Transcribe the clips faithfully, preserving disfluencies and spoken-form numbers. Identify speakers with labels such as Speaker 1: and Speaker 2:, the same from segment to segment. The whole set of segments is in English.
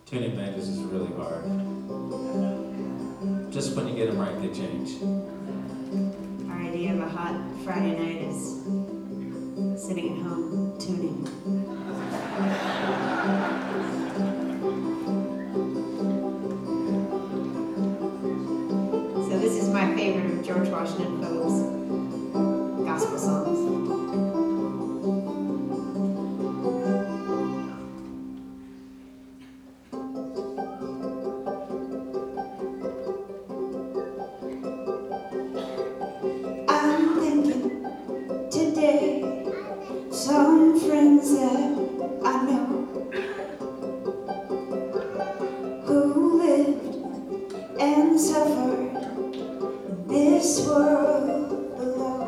Speaker 1: Tuning banjos is really hard. Just when you get them right, they change.
Speaker 2: Our idea of a hot Friday night is sitting at home tuning. So this is my favorite of George Washington Pope's gospel songs. I'm thinking today, some friends that I know who lived and suffered in this world below.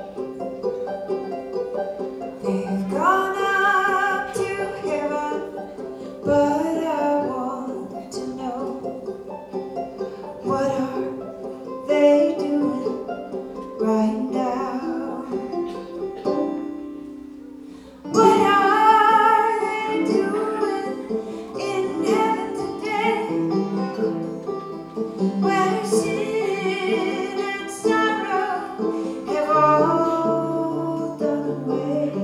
Speaker 2: They've gone up to heaven, but I want to know, what are they doing right now? What are they doing in heaven today, where sin and sorrow have all done away?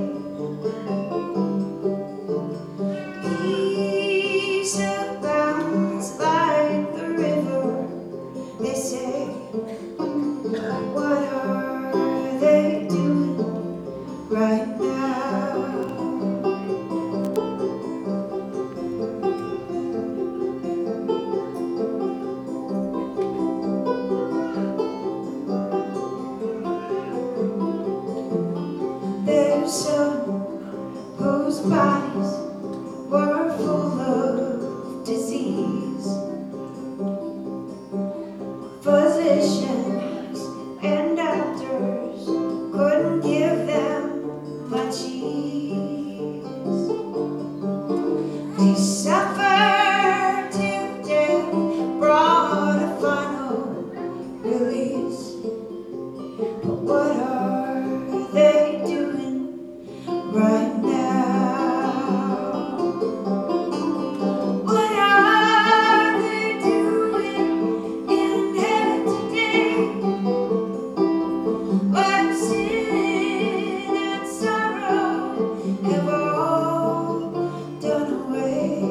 Speaker 2: Peace abounds like the river, they say. What are they doing right now? There's some whose bodies were full of disease. Physicians and doctors couldn't give them much ease. They suffered till death brought a final release. But what are they doing right now? What are they doing in heaven today, where sin and sorrow have all done away?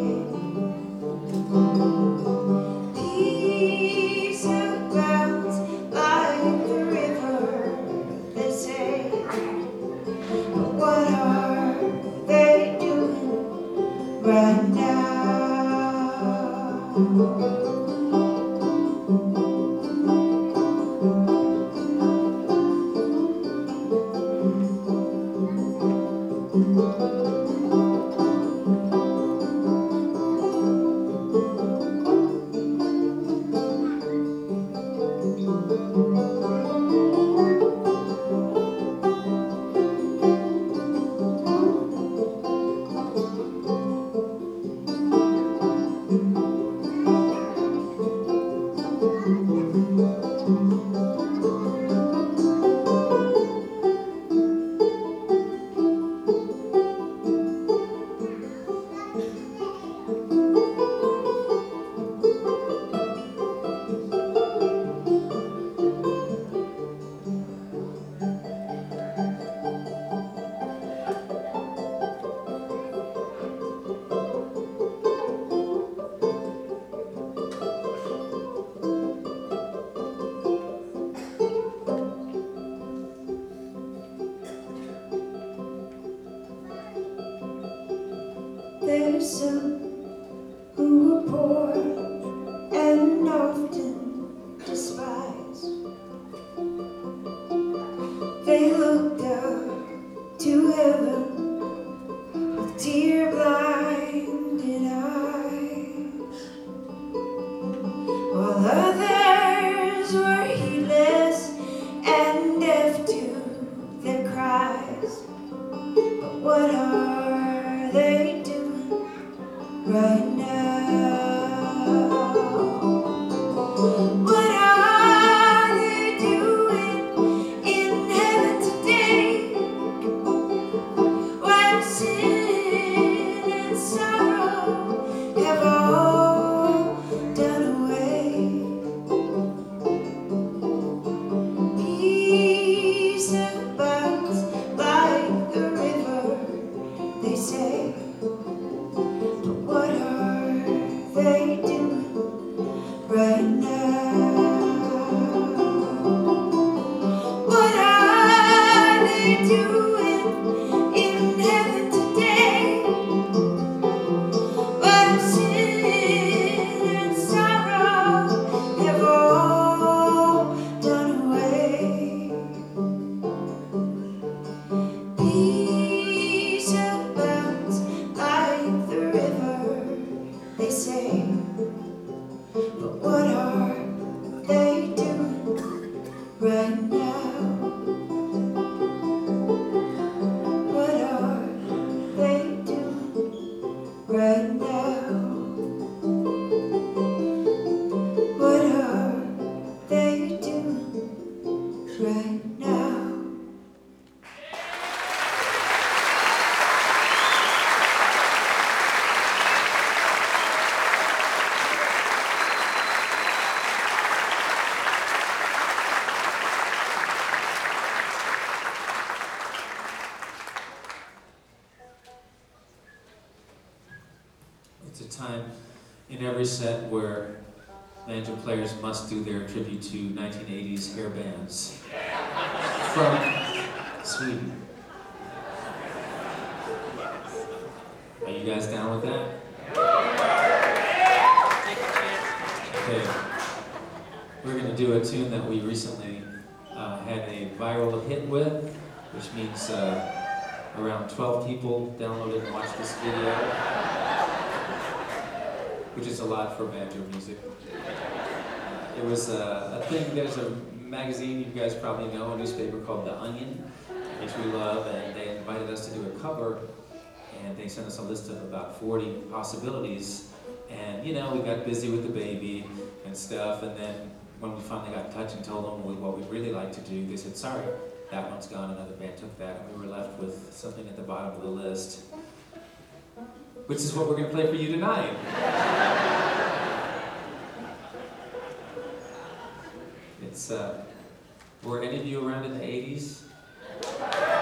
Speaker 2: Peace abounds like the river, they say. But what are they doing right now? There's some who were poor and often despised. They looked up to heaven with tear-blinded eyes, while others were heedless and deaf to their cries. But what are they doing right now? What are they doing in heaven today, where sin and sorrow have all right now. What are they doing right now?
Speaker 1: It's a time in every set where banjo players must do their tribute to nineteen eighties hair bands from Sweden. Are you guys down with that? Okay. We're going to do a tune that we recently uh, had a viral hit with, which means uh, around twelve people downloaded and watched this video, which is a lot for banjo music. It was uh, a thing, there's a magazine you guys probably know, a newspaper called The Onion, which we love, and they invited us to do a cover, and they sent us a list of about forty possibilities, and you know, we got busy with the baby and stuff, and then when we finally got in touch and told them what we'd really like to do, they said, sorry, that one's gone, another band took that, and we were left with something at the bottom of the list, which is what we're going to play for you tonight. It's, uh, were any of you around in the eighties? Because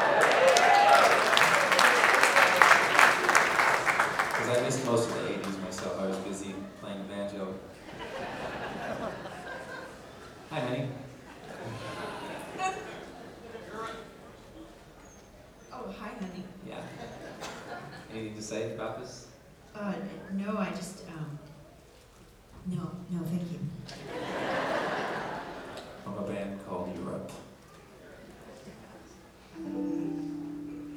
Speaker 1: I missed most of the eighties myself. I was busy playing the banjo. Hi, honey.
Speaker 2: Oh, hi, honey.
Speaker 1: Yeah. Anything to say about this?
Speaker 2: Uh, no, I just, um,